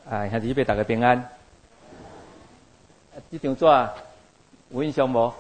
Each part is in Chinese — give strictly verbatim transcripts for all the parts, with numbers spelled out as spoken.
啊，兄弟姊妹大家平安。啊，这张纸有印象无？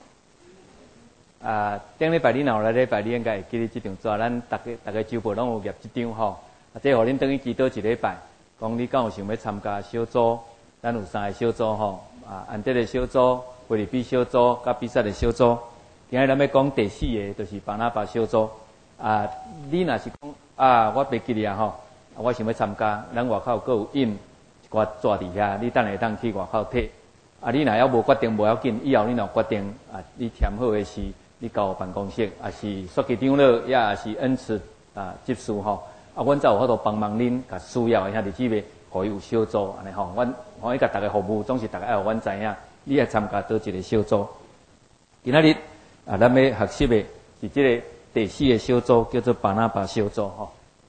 啊，顶礼拜你若有来礼拜，你应该会记得这张纸。咱大家大家周末拢有夹这张吼。啊，这互恁等于祈祷一礼拜，讲你敢有想要参加小组？咱有三个小组吼，啊，安德的小组、菲律宾小组、甲比赛的小组。今日咱要讲第四个，就是巴拿巴小组。啊，你若是讲啊，我袂记哩啊吼。我想要参加，咱外口阁有印一寡纸伫遐，你等下当去外口摕。啊，你若还无决定无要紧，以后你若决定啊，你填好的是你到办公室，啊是书记长了，也是恩赐啊执事吼。啊，阮才有法度帮忙恁，甲需要的兄弟姊妹，互伊有小组安尼吼。阮我伊甲大家服务，总是大家要互阮知影，你爱参加倒一个小组。今仔日啊，咱要学习的是即个第四个小组，叫做巴拿巴小组吼。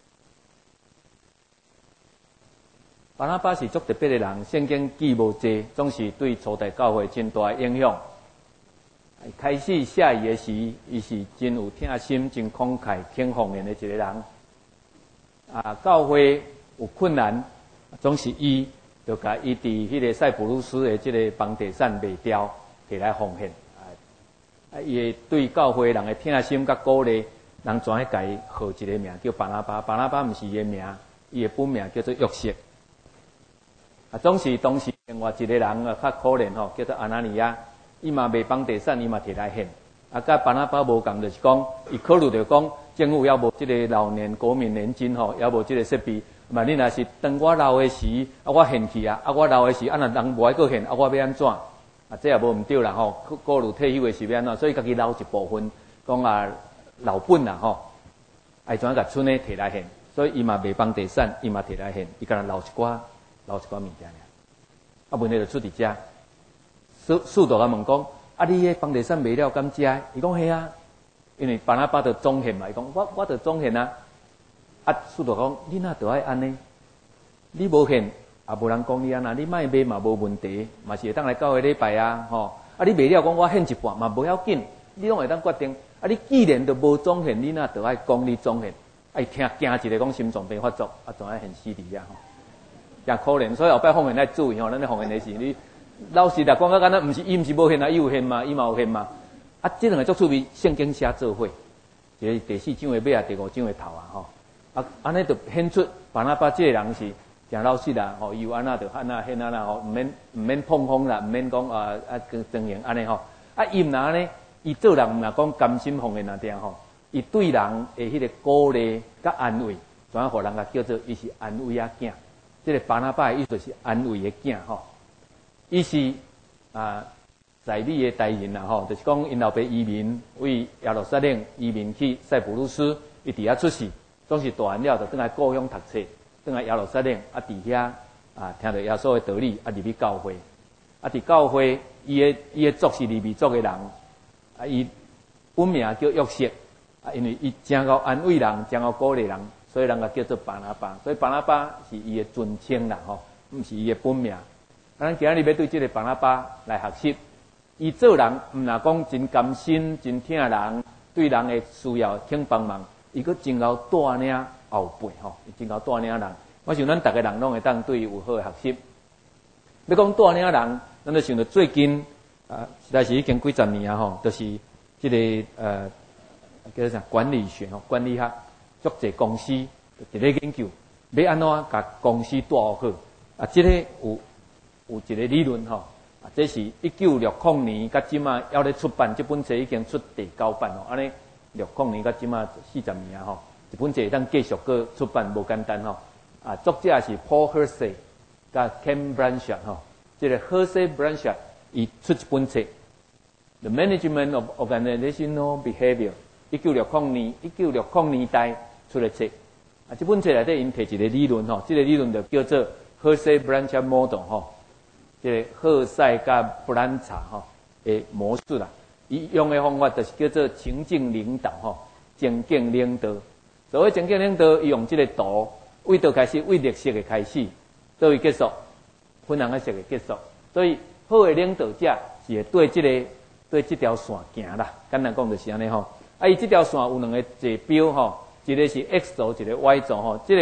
巴拿巴是足特别的人，圣经记无济，总是对初代教会真大的影响。开始写伊的时，伊是真有听心、真慷慨、挺方言的一个人。啊，教会有困难，总是伊就甲伊伫迄个塞浦路斯的即个房地产卖掉，摕来奉献。啊，伊会对教会人的听心甲鼓励，人专去甲伊号一个名叫巴拿巴。巴拿巴毋是伊的名，伊的本名叫做约瑟。啊，总是当时另外一个人啊，较可怜吼，叫做安拿尼亚，伊嘛卖房地产，伊嘛摕来献。啊，甲巴拿巴无共，就是讲，伊考虑着讲，政府要无即个老年国民年金吼，要无即个设备，嘛你若是当我老的时，啊我献去啊，啊我老的时，啊若人无爱搁献，啊我要安怎？啊这也无毋对啦吼，顾虑退休的是要安怎？所以家己留一部分，讲啊老本啦吼，爱怎甲村的摕来献，所以伊嘛卖房地产，伊嘛摕来献，伊敢若留一寡。留一寡物件尔，啊，问题就出伫遮。使使徒甲问讲：啊，你迄房地产卖了敢食？伊讲系啊，因为巴拿巴着总献嘛。伊讲我我着总献啊。啊，使徒讲：你哪着爱安尼？你无献，也无人讲你安那，你卖卖嘛无问题，嘛是会当来教会礼拜啊，吼。啊，你卖了讲我献一半嘛无要紧，你拢会当决定。啊，你既然着无总献，你哪着爱讲你总献？爱听惊一个讲心脏病发作，啊，总爱献死伫遐吼。也可怜，所以后摆奉献来注意吼，咱咧奉献的是你老实来讲，啊，敢若毋是伊毋是无献啊，伊有献嘛，伊嘛有献嘛。啊，这两个足趣味，圣经写做伙，即个第四章的尾啊，第五章的头啊，吼。啊，安尼就显出巴拿巴这个人是诚老实啦，吼，伊有安那就安那献安那吼，毋免毋免碰风啦，毋免讲啊啊争赢安尼吼。啊，伊毋若安尼，伊做人毋若讲甘心奉献那点吼，伊对人的迄个鼓励甲安慰，怎样互人家叫做伊是安慰啊囝。这个巴拿巴的意思是安慰的囝吼，伊是啊在理的代人啦吼，就是讲因老爸移民为耶路撒冷移民去塞浦路斯，伊伫遐出世，总是大汉了就转来故乡读册，转来耶路撒冷啊伫遐啊听到耶稣的道理啊入去教会，啊伫教会伊的伊的族是利未族的人，啊伊本名叫约瑟，啊因为伊真够安慰人，真够鼓励人。所以人家叫做巴拿巴，所以巴拿巴是伊的尊称啦，吼，毋是伊的本名。咱今日要对这个巴拿巴来学习，伊做人毋若讲真甘心、真疼人，对人的需要肯帮忙，伊佫真够带领后辈，吼，真够带领人。我想咱逐个人拢会当对伊有好的学习。要讲带领人，咱就想到最近啊，实在是已经几十年啊，吼，就是这个呃叫做啥管理学吼，管理学。足侪公司伫咧研究，要安怎甲公司带好。啊，即、这个有有一个理论吼，啊，这是一九六零年甲即马要咧出版，这本册已经出第九版吼，安尼六零年甲即马四十年啊吼，一本册当继续个出版无简单吼。啊，作者是 Paul Hersey 甲 Ken Blanchard 吼，即个 Hersey Blanchard 伊出一本册 The Management of Organizational Behavior， 一九六零年一九六零年代。出来册啊！这本册内底因提一个理论吼，这个理论就叫做 Hersey Blanchard Model 吼，这个赫塞加布兰查吼的模式啦。伊用的方法就是叫做情境领导吼，情境领导。所谓情境领导，伊用这个图，为倒开始，为绿色的开始，到伊结束，粉红色的结束。所以好的领导者是会对这个对这条线行啦。简单讲就是安尼吼。啊，伊这条线有两个坐标吼。一个是 X 轴，一个 Y 轴吼。这个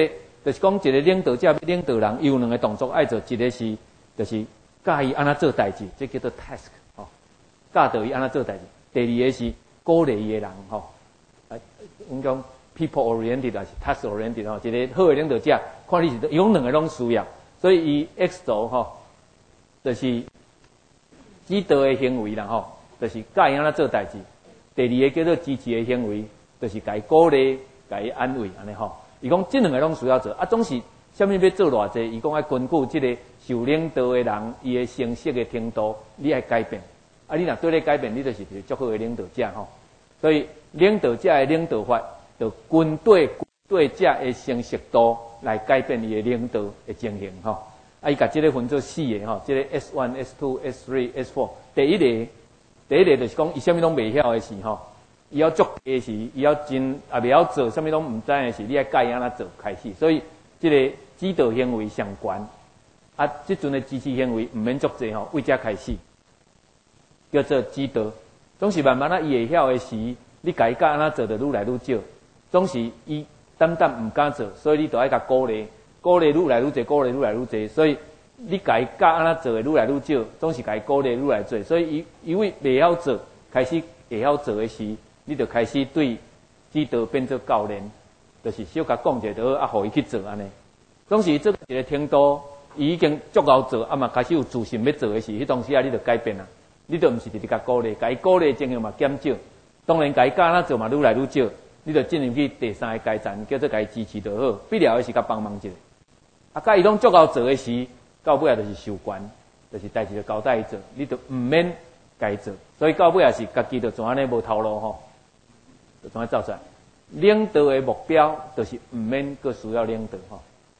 就是讲一个领导者、领导人，有两个动作爱做，一个是就是教伊安怎做代志，这叫做 task 吼、哦，教导伊安怎做代志。第二个是鼓励伊的人吼，啊，我们讲 people oriented 还是 task oriented 吼，一个好的领导者，看你是有两个拢需要，所以伊 X 轴吼，就是指导的行为啦吼，就是教伊安怎做代志。第二个叫做支持的行为，就是甲伊鼓励、甲伊安慰安尼吼。伊讲这两个拢需要做，啊，总是啥物要做偌济，伊讲爱根据这个受领导的人伊的成熟的程度，你爱改变。啊，你若对咧改变，你就是一个足好的领导者吼。所以领导者的领导法，就军队军队者的成熟度来改变伊的领导的情形吼。啊，伊甲这个分做四个吼，这个 S one、S two、S three、S four。第一个。第一个就是讲，伊啥物拢未晓的事吼，伊要做的时，伊要真也未晓做，啥物拢毋知的时，你爱教伊安怎做开始。所以，这个指导行为上悬，啊，即阵的支持行为毋免足济吼，为遮开始，叫做指导。总是慢慢啊，伊会晓的时，你家己教安怎做，就愈来愈少。总是伊胆胆毋敢做，所以你就爱甲鼓励，鼓励愈来愈济，鼓励愈来愈济，所以。你家己教安怎做的愈来愈少，总是家己鼓励愈来愈多，所以伊因为未晓做，开始会晓做的时，你就开始对指导变做教练，就是小甲讲者就好，啊，互伊去做安尼。总是做一个程度，伊已经足够做，啊嘛开始有自信要做的时，迄当时啊，你就改变啦，你就毋是直直甲鼓励，家己鼓励的情形嘛减少，当然家己教安怎做嘛愈来愈少，你就进入去第三个阶段，叫做家己支持就好，必了的是甲帮忙者，啊，甲伊拢足够做的时。到尾也就是受权，就是代志就交代伊做，你就毋免该做。所以到尾也是家己就怎安尼无头路吼，就怎样走出来。领导的目标就是毋免阁需要领导吼。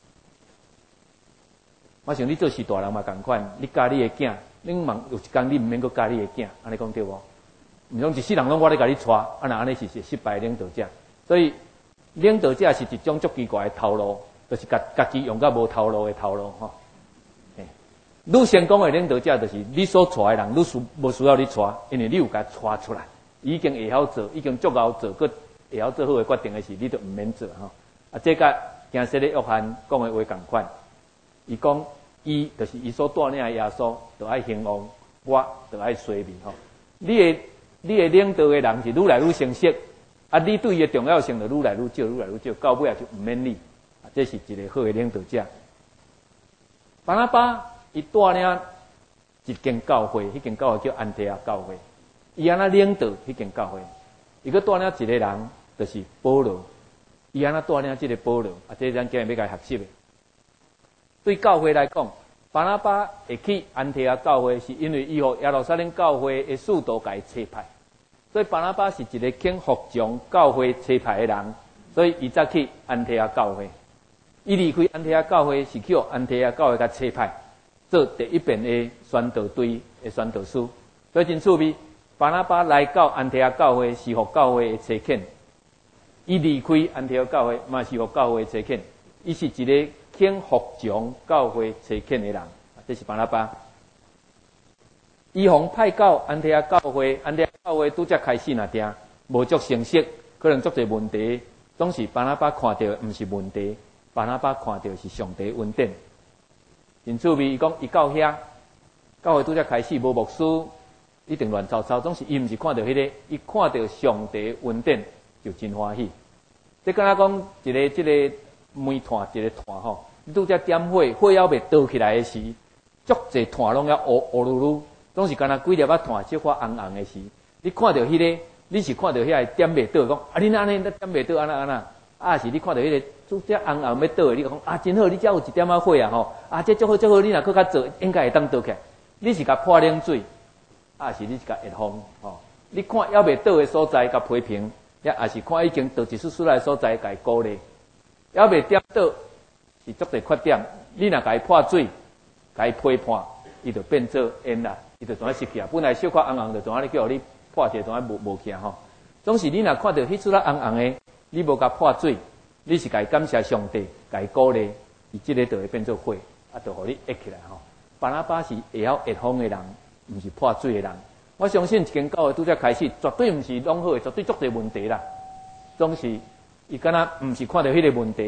我想你做是大人嘛共款，你教你的囝，恁忙有一天你毋免阁教你的囝，安尼讲对无？毋通一世人拢我咧甲你带，啊那安尼是是失败的领导者。所以领导者是一种足奇怪的头路，就是家家己用甲无头路的头路吼。愈成功的领导者，就是你所带的人，愈需无需要你带，因为你有甲带出来，已经会晓做，已经足够做，佮会晓做好的决定的时，你就毋免做吼。啊，这甲行说的约翰讲的话共款，伊讲伊就是伊所带领的耶稣，就爱兴旺，我就爱衰微吼。你的你的领导的人是愈来愈成熟，啊，你对伊的重要性就愈来愈少，愈来愈少，到尾也就毋免你，啊，这是一个好的领导者。巴拿巴。伊带领一间教会，迄间教会叫安提阿教会。伊安那领导迄间教会，伊个带领一个人，就是保罗。伊安那带领这个保罗，啊，这咱今日要甲伊学习的。对教会来讲，巴拿巴会去安提阿教会，是因为伊互耶路撒冷教会的使徒甲伊差派。所以巴拿巴是一个肯服从教会差派的人，所以伊才去安提阿教会。伊离开安提阿教会，是去互安提阿教会甲差派。做第一遍的宣导队的宣导书，所以真趣味。巴拿巴来到安提阿教会，是互教会的差遣；伊离开安提阿教会，嘛是互教会的差遣。伊是一个肯服从教会差遣的人，这是巴拿巴。伊互派到安提阿教会，安提阿教会拄则开始那定，无足成熟，可能足侪问题。总是巴拿巴看到毋是问题，巴拿巴看到是上帝恩典。真趣味，伊讲伊到遐，教会拄则开始无牧师，一定乱糟糟。总是伊毋是看到迄、那个，伊看到上帝恩典就真欢喜。即敢若讲一个即、这个煤炭一个炭吼，你拄则点火，火还未倒起来的时，足侪炭拢要乌乌噜噜，总是敢若几粒仔炭即发红红的时，你看到迄、那个，你是看到遐个点未倒，讲啊你安尼点未倒安那安那，啊是你看到迄、那个。拄只红红要倒的，你讲啊真好，你才有一点仔火啊吼，啊这足好足好，你若搁较做，应该会当倒起来。你是甲泼冷水，啊是你是甲热风吼？你看还未倒的所在，甲批评，也也是看已经倒一丝丝来的所在，甲鼓励。还未点倒是足侪缺点，你若甲伊泼水，甲伊批判，伊就变做烟啦，伊就怎样失去啊？本来小可红红，就怎样你叫你泼者，怎样无无起啊吼？总是你若看到迄出啦红红的，你无甲泼水。你是该感谢上帝，该鼓励，伊即个就会变做火，啊，就互你热起来吼。巴拿巴是会晓热风的人，毋是泼水的人。我相信一间教会拄则开始，绝对毋是拢好的，绝对足侪问题啦。总是伊敢若毋是看到迄个问题，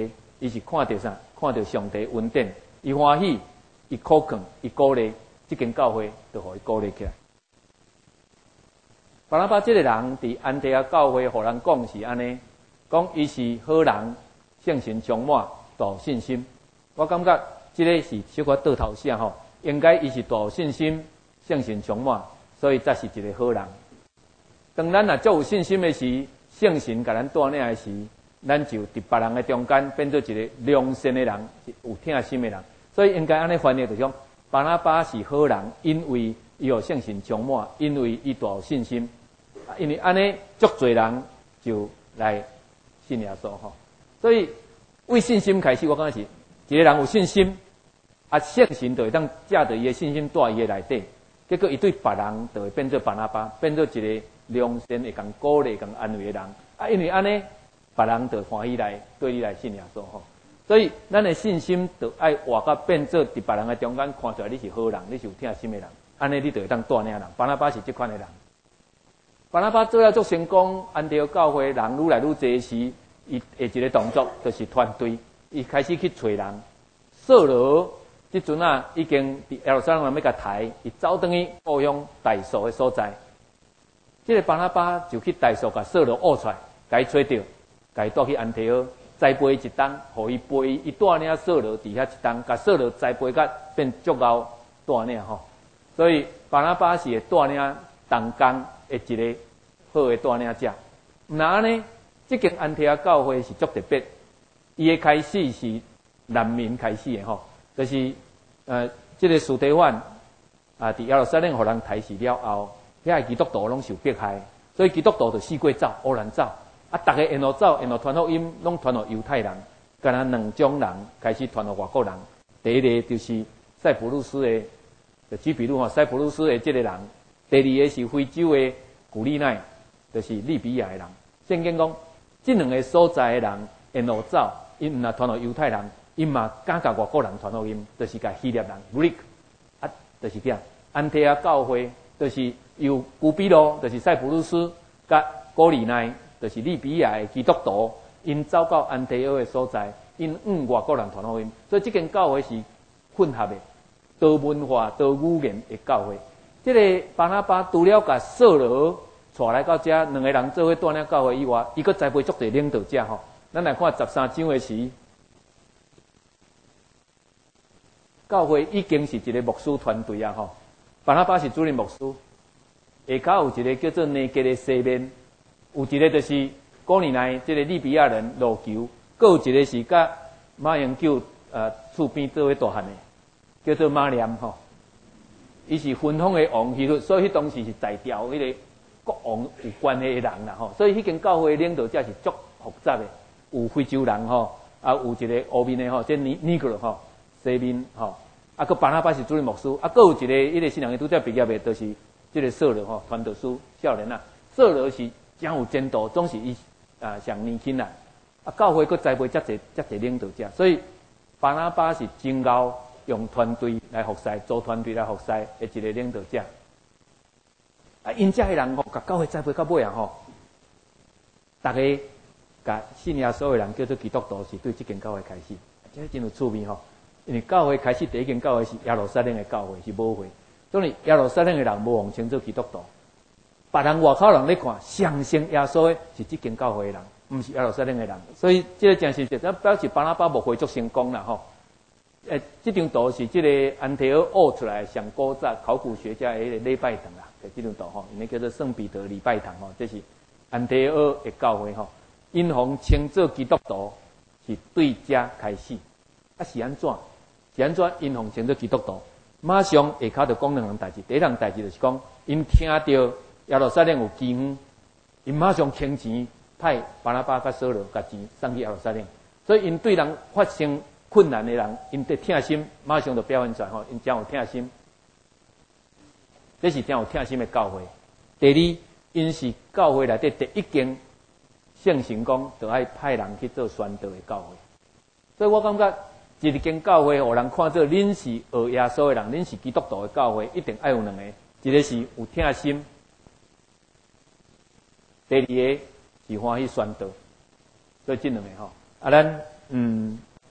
伊是看到啥？看到上帝恩典，伊欢喜，伊靠近，伊鼓励，这间教会就互伊鼓励起来。巴拿巴这个人伫安提阿教会，互人讲是安尼，讲伊是好人，圣神充满，大信心。我感觉这个是小可倒头写吼，应该伊是大信心，圣神充满，所以才是一个好人。当咱若足有信心的时，圣神甲咱带领的时，咱就伫别人的中间变做一个良善的人，有疼心的人。所以应该安尼翻译就讲，巴拿巴是好人，因为伊有圣神充满，因为伊大有信心。因为安尼，足侪人就来信耶稣吼。所以为信心开始，我感觉是一个人有信心，啊，圣神就会当借着伊的信心带伊的内底，结果伊对别人就会变做巴拿巴，变做一个良善会共鼓励、共安慰的人。啊，因为安尼，别人就欢喜来对你来信耶稣吼。所以咱的信心就爱活到变做伫别人的中间看出来你是好人，你是有疼心的人，安尼你就会当带领人。巴拿巴是这款的人。巴拿巴做了足成功，安提阿教会人愈来愈侪时，伊下一个动作就是团队，伊开始去找人。扫罗即阵啊，已经伫耶路撒冷要甲抬，伊走转去故乡大数的所在。即、這个巴拿巴就去大数甲扫罗挖出来，甲伊找到，甲伊带去安提阿栽培一冬，互伊陪伊带领扫罗伫遐一冬，甲扫罗栽培甲变足够带领吼。所以巴拿巴是会带领同工。的一个好的带领者，那呢？这间安提阿教会是足特别，伊的开始是难民开始的吼，就是呃，这个司提反啊，伫耶路撒冷互人抬死了后，遐基督徒拢受迫害，所以基督徒就四过走，乌然走，啊，逐个沿路走，沿路传福音，拢传互犹太人，干那两种人开始传互外国人。第一个就是塞浦路斯的，就举比如吼，塞浦路斯的这个人。第二个是非洲的古利奈，就是利比亚的人。圣经讲，这两个所在的人沿路走，因毋若传到犹太人，因嘛敢甲外国人传福音，就是甲希腊人 Greek 啊，就是这样。安提阿教会就是由古比路，就是塞浦路斯，甲古利奈，就是利比亚的基督徒，因走到安提阿的所在，因向外国人传福音，所以这间教会是混合的，多文化、多语言的教会。这个巴拿巴除了甲扫罗带来到这两个人做伙带领教会以外，伊阁栽培足侪领导者吼。咱来看十三章的时，教会已经是一个牧师团队啊吼。巴拿巴是主任牧师，下骹有一个叫做尼吉的西面，有一个就是古年来这个利比亚人罗球，阁有一个是甲马英九呃厝边做伙大汉的，叫做马廉吼。伊是分封的王，其实所以迄当时是在调迄个国王有关系的人啦吼，所以迄间教会领导者是足复杂的，有非洲人吼，啊有一个乌面的吼，即尼尼格吼，西面吼，啊个巴拿巴是主任牧师，啊个有一个迄个新人伊拄则毕业的，就是即个扫罗吼，传道书少年啊，扫罗是真有前途，总是伊啊上年轻啦，啊教会佫栽培遮侪遮侪领导者，所以巴拿巴是真高。用团队来服侍，做团队来服侍的一个领导者。啊，因遮个人吼，甲教会栽培到尾啊吼，大家甲信耶稣的人叫做基督徒，是对这间教会开始，这真有趣味吼。因为教会开始第一间教会是耶路撒冷的教会，是母会，所以耶路撒冷的人无往称做基督徒。别人外口人咧看，相信耶稣的是这间教会的人，毋是耶路撒冷的人。所以这个真是实，表示巴拿巴牧会足成功啦吼。诶，这张图是这个安提阿挖出来上古早考古学家的迄个礼拜堂啦，就这张图吼，因为叫做圣彼得礼拜堂吼，这是安提阿的教会吼。因红称作基督徒是对遮开始，啊是安怎？是安怎？因红称作基督徒，马上下骹就讲两样代志。第一样代志就是讲，因听到耶路撒冷有饥荒，因马上倾钱派巴拿巴甲扫罗甲钱送去耶路撒冷，所以因对人发生困难的人，因得疼心，马上就表现出来吼，因真有疼心，这是真有疼心的教会。第二，因是教会内底第一间圣神讲，就爱派人去做宣道的教会。所以我感觉，一间教会，互人看做恁是学耶稣的人，恁是基督徒的教会，一定爱有两个，一个是有疼心，第二个是欢喜宣道。所以这两个吼，啊，咱嗯。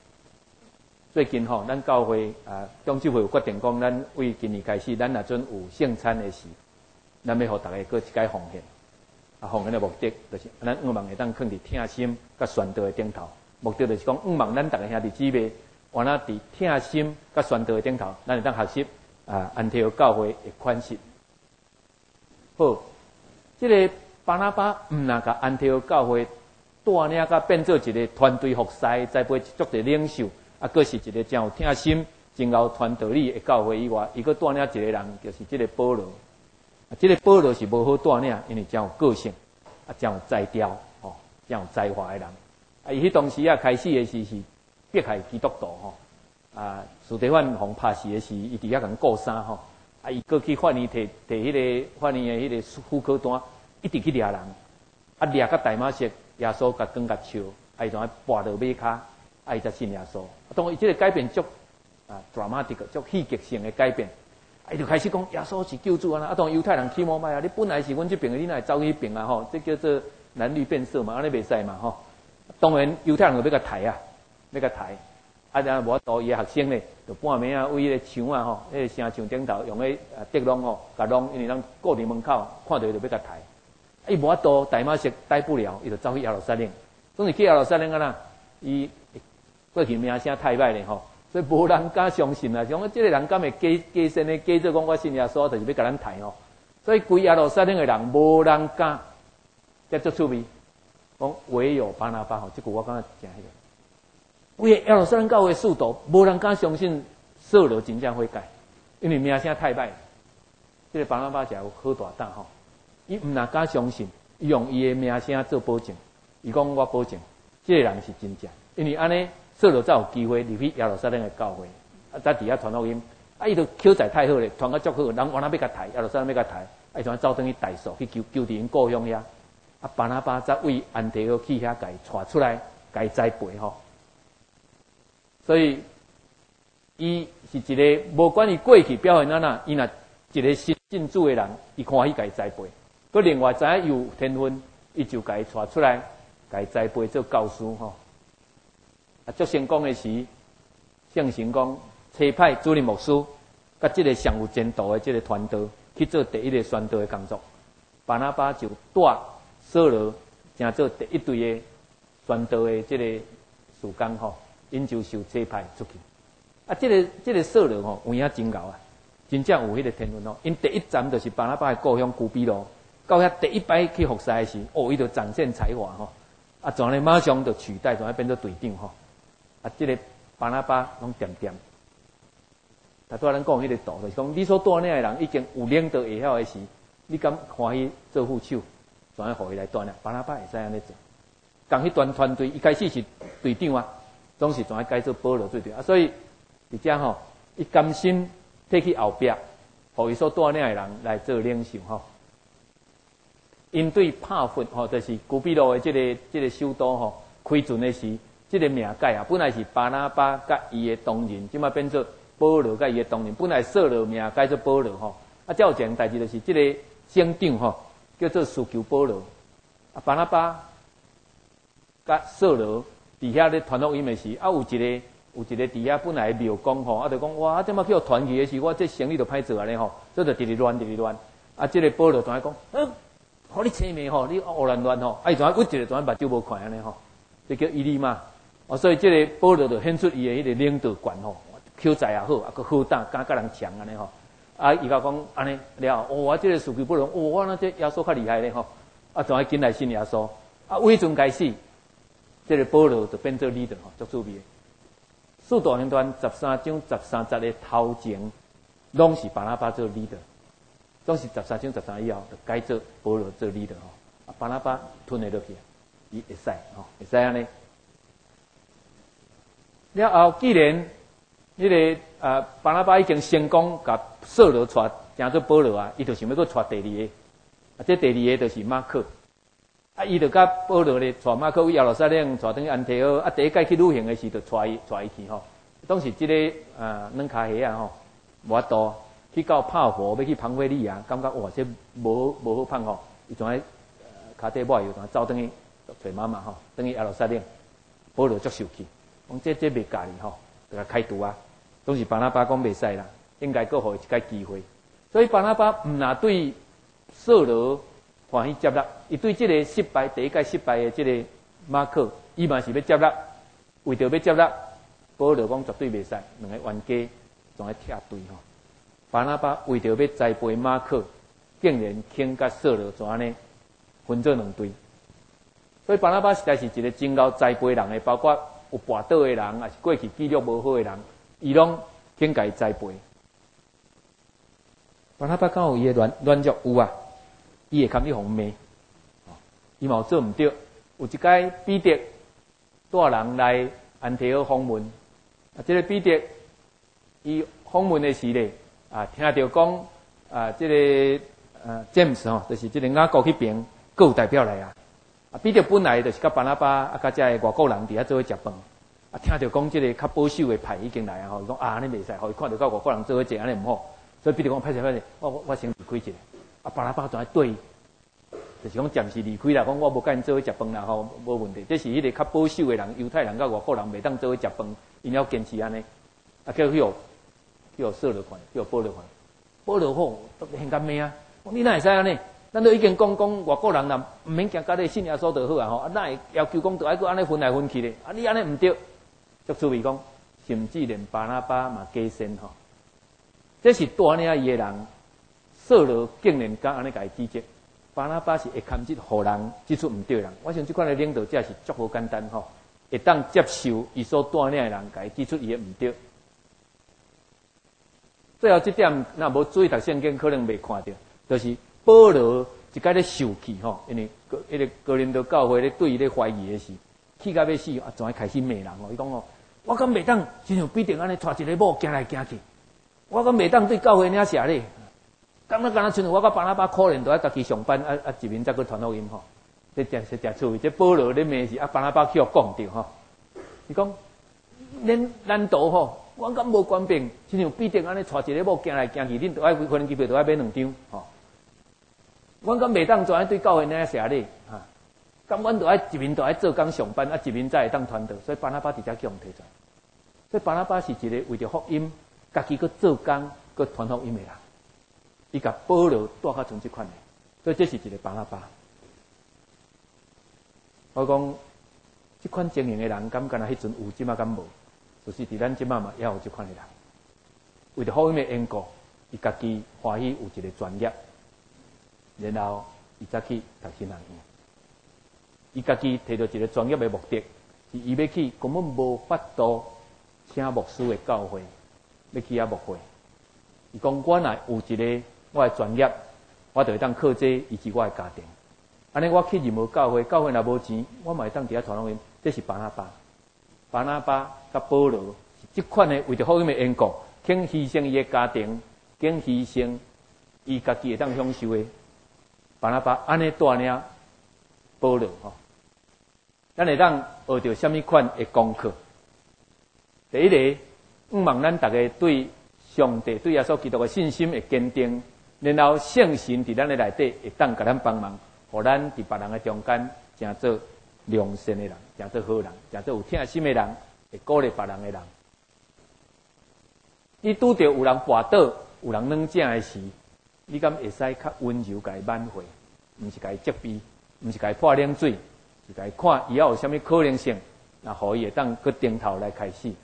最近吼，咱教会啊，中执会有决定讲，咱为今年开始，咱若准有圣餐的时，咱要互大家搁一解奉献。啊，奉献的目的就是咱五万会当放伫听心甲宣道的顶头，目的就是讲五万咱大家兄弟姊妹，完了伫听心甲宣道的顶头，咱会当学习啊安提阿教会的款式。好，这个巴拿巴毋若甲安提阿教会带领甲变做一个团队服侍，栽培足个领袖。啊，佫是一个真有听心、真有传道理的教会以外，伊佫带领一个人，就是这个保罗。啊，这个保罗是无好带领，因为真有个性，啊，真有才调，吼，真有才华的人。啊，伊迄当时啊，开始的时是迫害基督徒，吼，啊，斯蒂芬互拍死的时，伊伫遐共顾衫，吼，啊，伊佫去法院摕摕迄个法院的迄个副科单，一直去掠人，啊，掠到大马色，耶稣甲光甲笑，啊，伊就爱跋到马骹。啊，伊才信耶稣。当伊即个改变足啊 dramatic 足戏剧性的改变，啊，伊就开始讲耶稣是救主啊！啊，当犹太人起毛歹啊，你本来是阮这边的，你哪会走去迄边啊？吼，这叫做蓝绿变色嘛，安尼袂使嘛，吼。当然犹太人就要甲抬啊，要甲抬。啊，然后无多伊的学生咧，就半暝啊，为迄个墙啊，吼，迄个城墙顶头用迄啊竹笼吼，甲笼，因为咱固伫门口，看到伊就要甲抬。啊，伊无法度大马色待不了，伊就走去耶路撒冷。总是去耶路撒冷啊啦，伊。过去名声太歹咧吼，所以无人敢相信啊！像即个人敢会假假身咧，假做讲我信耶稣，就是要甲咱抬吼。所以规耶路撒冷诶人无人敢，才足趣味。讲唯有巴拿巴吼，即句我感觉真迄个。为耶路撒冷教会速度，无人敢相信扫罗真正会改，因为名声太歹。即个巴拿巴就有好大胆吼，伊毋若敢相信，伊用伊诶名声做保证。伊讲我保证，即个人是真正，因为安尼。扫罗才有机会入去耶路撒冷的教会，啊，在底下传福音，啊，伊就口才太好咧，传个足好，人往那要甲抬，耶路撒冷要甲抬，啊，伊就走转去大数去救救伫因故乡遐，啊，巴拿巴才为安提阿去遐甲伊带出来，甲伊栽培吼。所以，伊是一个无管伊过去表现哪哪，伊若一个新信主的人，伊欢喜甲伊栽培，佮另外知影有天分，伊就甲伊带出来，甲伊栽培做教师吼。啊，足成功的时，圣神讲差派主任牧师，甲即个上有前途的即个传道去做第一个宣道的工作。巴拿巴就带扫罗，正做第一队的宣道的即个事工吼，因就受差派出去。啊，即、这个即、这个扫罗吼，有影真牛啊，真正有迄个天分哦。因第一站就是巴拿巴的故乡古比罗，到遐第一摆去服侍的时，哦，伊就展现才华吼，啊，转来马上就取代，转来变做队长吼。啊，这个巴拿巴拢点点，他拄仔咱讲迄个道，就是讲你所带领的人已经有领导会晓的时，你敢欢喜做副手，怎样互伊来带领？巴拿巴会使安尼做。共迄团团队一开始是队长啊，总是怎样改做保罗最对啊，所以而且吼，伊甘心摕去后壁，互伊所带领的人来做领袖吼。因对拍佛吼，就是古比路的即、这个即、这个首都吼，开船的时。这个名改啊，本来是巴拿巴甲伊的同仁，即马变做保罗甲伊的同仁。本来扫罗名改做保罗吼，啊，照一件代志就是这个省长吼，叫做司求保罗。啊，巴拿巴甲扫罗伫遐咧传福音的时，啊，有一个有一个伫遐本来庙公吼，啊，就讲哇，这马叫传奇的时，我这生意就歹做啊咧吼，所以就直直乱直直乱。啊，这个保罗怎样讲？嗯，互你青面吼，你胡乱乱吼，啊，伊怎样屈一个怎样目睭无看安尼吼，这叫伊利嘛。哦，所以这个保罗就显出伊的迄个领导权吼，口才也好，啊，佮好胆，敢甲人强安尼吼。啊，伊甲讲安尼了，哦，我这个数据不容，哦，我那这耶稣较厉害咧吼，啊，怎啊紧来信耶稣？啊，为阵开始，这个保罗就变做 leader 吼，足趣味。使徒行传十三章十三节的头前，拢是巴拿巴做 leader， 总是十三章十三以后就改做保罗做 leader 吼。啊，巴拿巴吞得落去，伊会使吼，会使安尼。了后，既然迄、那个啊巴拿巴已经成功甲扫罗带成做保罗啊，伊就想要佮带第二个，啊，这第二个就是马可，啊，伊就甲保罗咧带马可去耶路撒冷，带等于安提阿，啊，第一届去旅行的时就带伊带伊去吼，当时即、这个啊软骹鞋啊吼，无法度去到泡芙要去庞菲利亚，感觉哇这无无好胖吼，伊从喺骹底抹油，从走等于找妈妈吼，等于耶路撒冷，保罗足受气。讲这这袂家己吼， 就甲开除啊。拢是巴拿巴讲袂使啦，应该搁互伊一个机会。所以巴拿巴毋若对扫罗欢喜接纳，伊对即个失败第一届失败的即个马可，伊嘛是要接纳，为着要接纳，保罗讲绝对袂使，两个冤家总爱拆对吼。巴拿巴为着要栽培马可，竟然肯甲扫罗怎安尼分做两队。所以巴拿巴实在是一个真够栽培人的，包括有跋倒的人，也是过去记录无好的人。伊拢肯甲伊栽培。巴拿巴敢有伊诶软软弱有啊，伊会堪去互骂，伊嘛有做毋对。有一届彼得带人来安提阿访问，啊，即、这个彼得伊访问诶时咧，啊，听到讲啊，即、这个啊 James 吼，就是即个雅各迄边各有代表来啊。啊，彼得本来就是甲巴拿巴啊，甲遮诶外国人伫遐做伙食饭。啊，听到讲即个较保守的派已经来啊，吼，伊讲啊，安尼袂使，互伊看到甲外国人做伙坐，安尼毋好。所以彼得讲，歹势歹势，我我我先离开一下。啊，巴拿巴就爱对，就是讲暂时离开啦，讲我无甲因做伙食饭啦，吼，无问题。这是迄个较保守的人，犹太人甲外国人袂当做伙食饭，因要坚持安尼。啊，叫去互去互扫罗看，去互保罗看，保罗好，现甲骂啊，你哪会使安尼？咱都已经讲讲外国人啦，毋免惊甲你信耶稣就好啊，吼，啊，哪会要求讲着爱搁安尼分来分去咧？啊，你安尼毋对。足趣味讲，甚至连巴拿巴嘛加身吼，这是带领伊诶人，扫罗竟然敢安尼甲伊指责，巴拿巴是会堪指互人指出毋对人。我想即款诶领导者是足无简单吼，会当接受伊所带领诶人甲伊指出伊诶毋对。最后即点，若无注意读圣经，可能袂看到，就是保罗一摆咧受气吼，因为迄个哥林多教会咧对伊咧怀疑诶时。气到要死，啊，总爱开始骂人哦。伊讲哦，我敢袂当，亲像必定安尼带一个某行来行去，我敢袂当对教会领写咧。敢若敢若像我甲巴拿巴可怜，都爱家己上班，啊啊，一面再去传福音吼。这真是真趣味。这保罗咧骂是啊，巴拿巴去互讲着吼。伊讲，恁难道吼，我敢无官兵，亲像必定安尼带一个某行来行去，恁都爱飞机票都爱买两张吼。我敢袂当怎爱对教会领写咧哈？咁阮就爱一面就爱做工上班，啊一面才会当传道，所以巴拿巴直接叫人提出来。所以巴拿巴是一个为着福音，家己去做工，去传福音的人。伊甲保罗带较像即款的，所以这是一个巴拿巴。我讲，即款经营的人，敢敢若迄阵有，即马敢无？就是伫咱即马嘛，也有即款的人，为着福音的缘故，伊家己欢喜有一个专业，然后伊再去读新学院。伊家己摕到一个专业的目的，是伊要去根本无法度请牧师的教会，要去遐牧会。伊讲我若有一个我的专业，我就会当靠这以及我的家庭。安尼我去任何教会，教会若无钱，我嘛会当伫遐传福音。这是巴拿巴，巴拿巴甲保罗是即款的为着福音的缘故，肯牺牲伊的家庭，肯牺牲伊家己会当享受的。巴拿巴安尼带领保罗吼。咱会当学到什么款的功课？第一个，毋望咱大家对上帝、对耶稣基督的信心会坚定，然后圣神伫咱的内底会当甲咱帮忙，互咱伫别人的中间，诚做良善的人，诚做好人，诚做有疼心的人，会鼓励别人的人。你拄着有人跋倒、有人软正的时，你敢会使较温柔甲伊挽回，毋是甲伊责备，毋是甲伊泼冷水。是来看伊要有啥物可能性，那互伊会当去顶头来开始。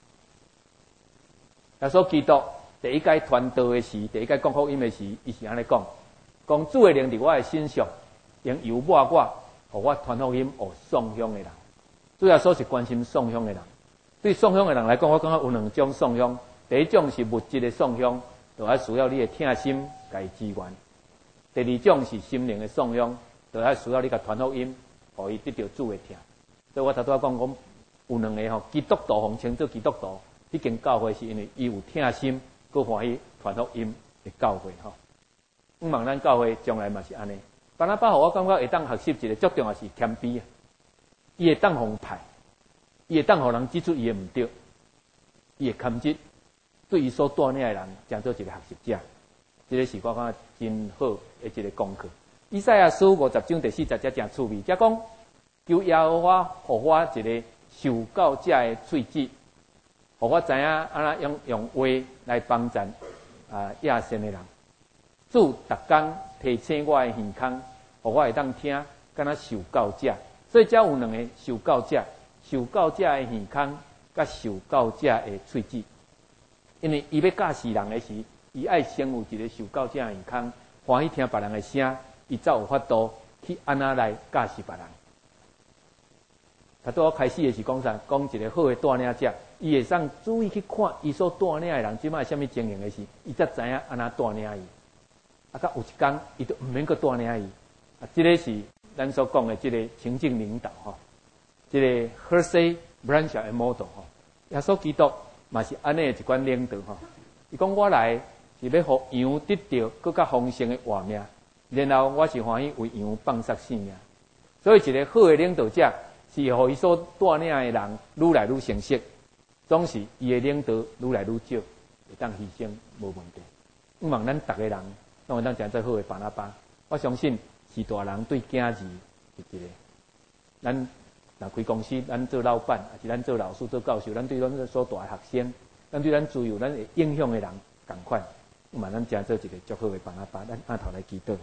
耶稣基督第一届传道的时，第一届讲福音的时，伊是安尼讲：讲主的灵伫我的身上，用油抹我，互我传福音，互送香的人。主耶稣是关心送香的人。对送香的人来讲，我感觉有两种送香。第一种是物质的送香，就爱需要你的疼心甲伊支援；第二种是心灵的送香，就爱需要你甲传福音。互伊得到主的疼，所以我头拄仔讲讲有两个吼，基督徒奉称做基督徒，迄间教会是因为伊有疼心，佮欢喜传福音的教会吼。毋望咱教会将来嘛是安尼。巴拿巴互我感觉会当学习一个最重要是谦卑啊，伊会当奉派，伊会当互人指出伊的毋对，伊会堪指对伊所带领的人，当做一个学习者。这个是我感觉真好的一个功课。以赛亚书五十章第四十节真趣味，则讲求耶和华互我一个受教者的喙舌， 互我知影安怎用用话来帮助啊亚线的人。主逐工提醒我的耳孔，互我会当听，敢若受教者。所以才有两个受教者，受教者的耳孔，甲受教者的喙齿。因为伊要教示人的时，伊爱先有一个受教者的耳孔，欢喜听别人的声，伊才有法度去安怎来教示别人。他拄开始的是讲啥？讲一个好的带领者，伊会上注意去看伊所带领的人，即摆什么情形的时，伊才知影安怎带领伊。啊，甲有一天，伊就毋免阁带领伊。啊，即个是咱所讲的即个情境领导吼，即、这个 Hersey Branch 的 model 吼，耶稣基督嘛是安尼的一款领导吼。伊讲我来是要互羊得到更较丰盛的活命，然后我是欢喜为羊放杀性命。所以一个好的领导者是互伊所带领的人愈来愈成熟，总是伊的领导愈来愈少，会当牺牲无问题。希望咱逐个人拢会当诚做好的巴拿巴。我相信是大人对囝儿是一个，咱若开公司，咱做老板，还是咱做老师、做教授，咱对咱所大的学生，咱对咱自由、咱会影响的人同款。希望咱诚做一个足好的巴拿巴。咱按头来祈祷。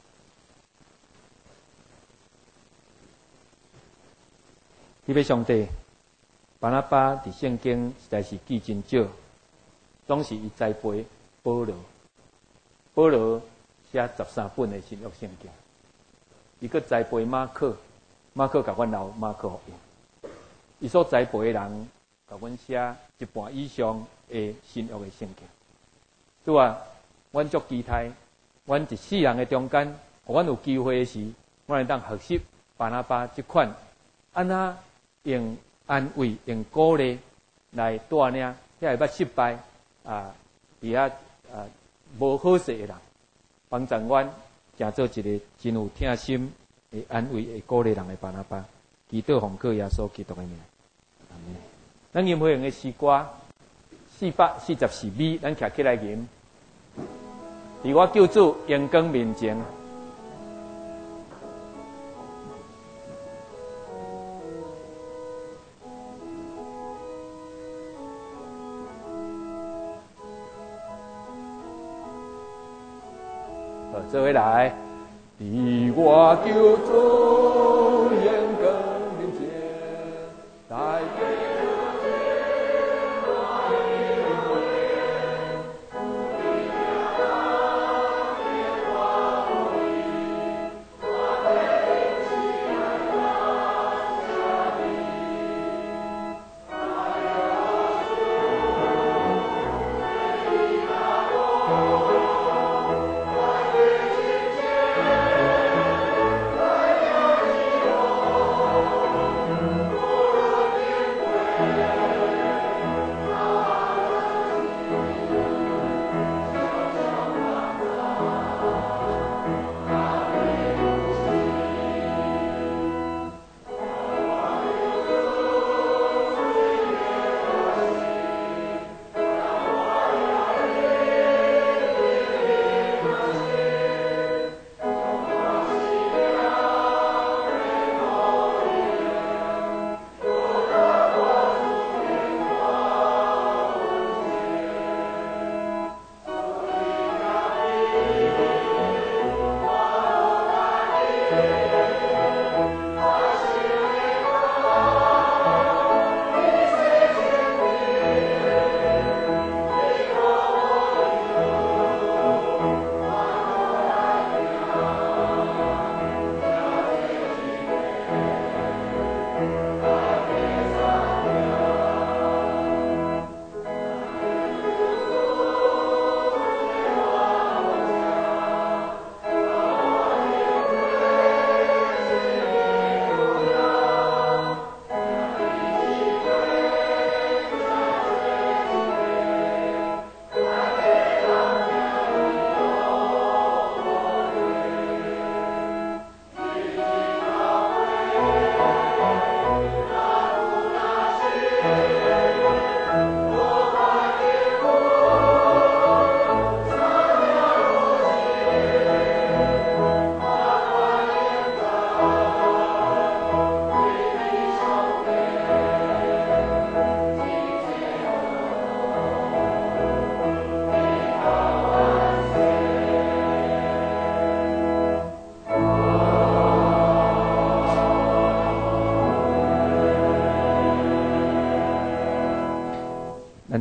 迄位上帝，巴拿巴伫圣经实在是记真少，总是伊栽培保罗。保罗写十三本的新约圣经，伊搁栽培马可，马可甲阮留马可互用。伊所栽培的人，甲阮写一半以上的新约的圣经。对啊，阮足期待，阮一世人的中间，阮有机会的时，阮会当学习巴拿巴即款安怎用安慰、用鼓励来带领遐会捌失败啊，伫遐啊无好势的人，帮助阮成做一个真有疼心、会安慰、会鼓励人的巴拿巴。祈祷奉靠耶稣基督的名。阿门。咱吟会用的诗歌四百四十四米，咱徛起来吟。伫我救主阳光面前。做伙来，伫我救主阳光面前，来。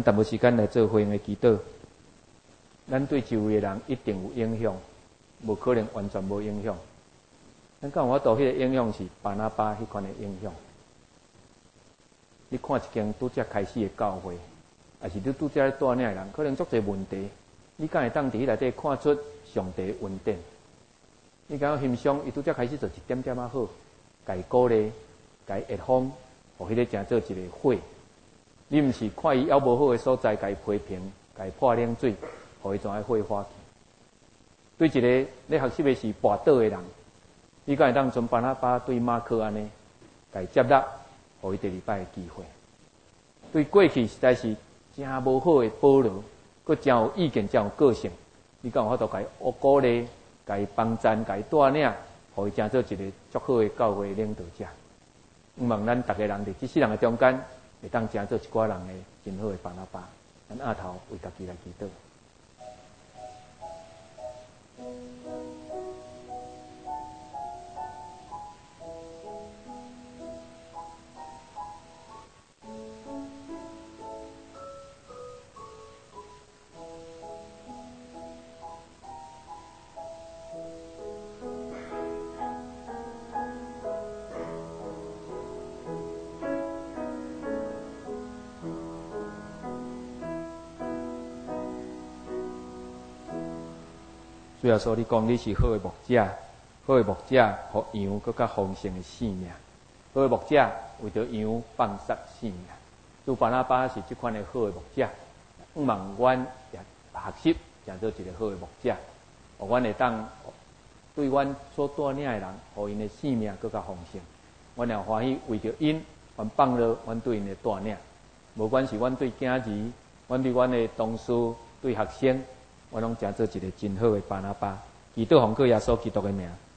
淡薄时间来做回应的祈祷。咱对周围的人一定有影响，无可能完全无影响。咱讲我度迄个影响是巴拿巴迄款的影响。你看一间拄则开始的教会，还是你拄则咧带领的人，可能足侪问题，你敢会当伫内底看出上帝的恩典？你敢有欣赏伊拄则开始做一点点仔好，家鼓励，家热风，互迄个正做一个火。你毋是看伊还无好的所在，家批评，家泼冷水，互伊怎爱火化去？对一个咧学习的是跋倒的人，你敢会当像巴拿巴对马可安尼，家接纳？互伊第二摆的机会，对过去实在是真无好的保罗，佮真有意见、真有个性。你敢有法度甲伊鼓励、甲伊帮赞、甲伊带领，互伊真做一个足好的教会领导者。希望咱逐个人伫即世人的中间，会当真做一寡人的真好的巴拿巴。咱下头为家己来祈祷。主要说，你讲你是好的牧者，好的牧者，互羊更较丰盛的性命。好的牧者为着羊放杀性命。主巴拿巴是这款的好的牧者，希望阮也学习，成做一个好的牧者，互阮会当对阮所带领的人，互因的性命更较丰盛。阮也欢喜为着因，阮放落阮对因的带领，无管是阮对囝儿，阮对阮的同事，对学生。我拢成做一个真好的巴拿巴，祈祷奉靠耶稣基督的名。